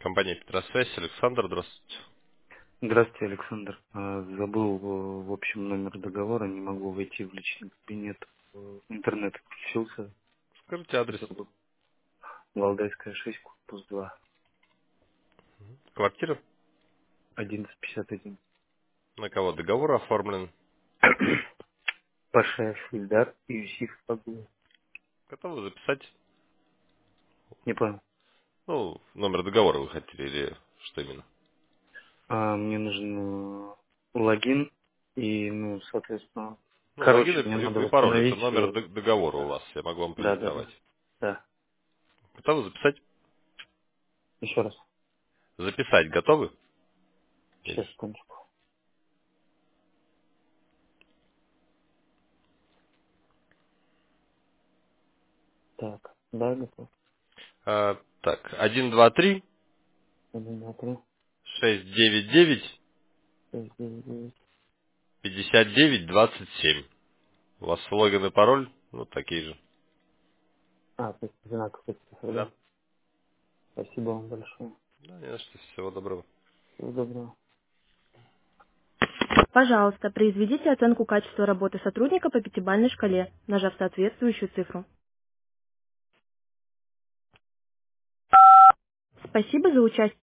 Компания Петросвязь. Александр, здравствуйте. Здравствуйте, Александр. Забыл, в общем, номер договора, не могу войти в личный кабинет. Интернет отключился, Скажите адрес. забыл. Валдайская 6, корпус 2, Квартира. 1151. На кого договор оформлен. Пашаев Ильдар, Юсиф Пагу. Готовы записать? Не понял. Ну, номер договора вы хотели или что именно? Мне нужен логин и, соответственно, Ну, логин короче, мне надо и пароль. Это восстановить. номер договора у вас. Я могу вам Да, да, продиктовать. да. Да. Готовы записать? Еще раз. Записать готовы? Сейчас, Есть. секундочку. Так, да, готов. Так, 123 1, 2, 3, 699 6, 9, 9. 59 27. У вас логин и пароль? Ну, такие же. То есть одинаковые цифры, Да. да? Спасибо вам большое. Да, не за что. Всего доброго. Всего доброго. Пожалуйста, произведите оценку качества работы сотрудника по пятибалльной шкале, нажав соответствующую цифру. Спасибо за участие.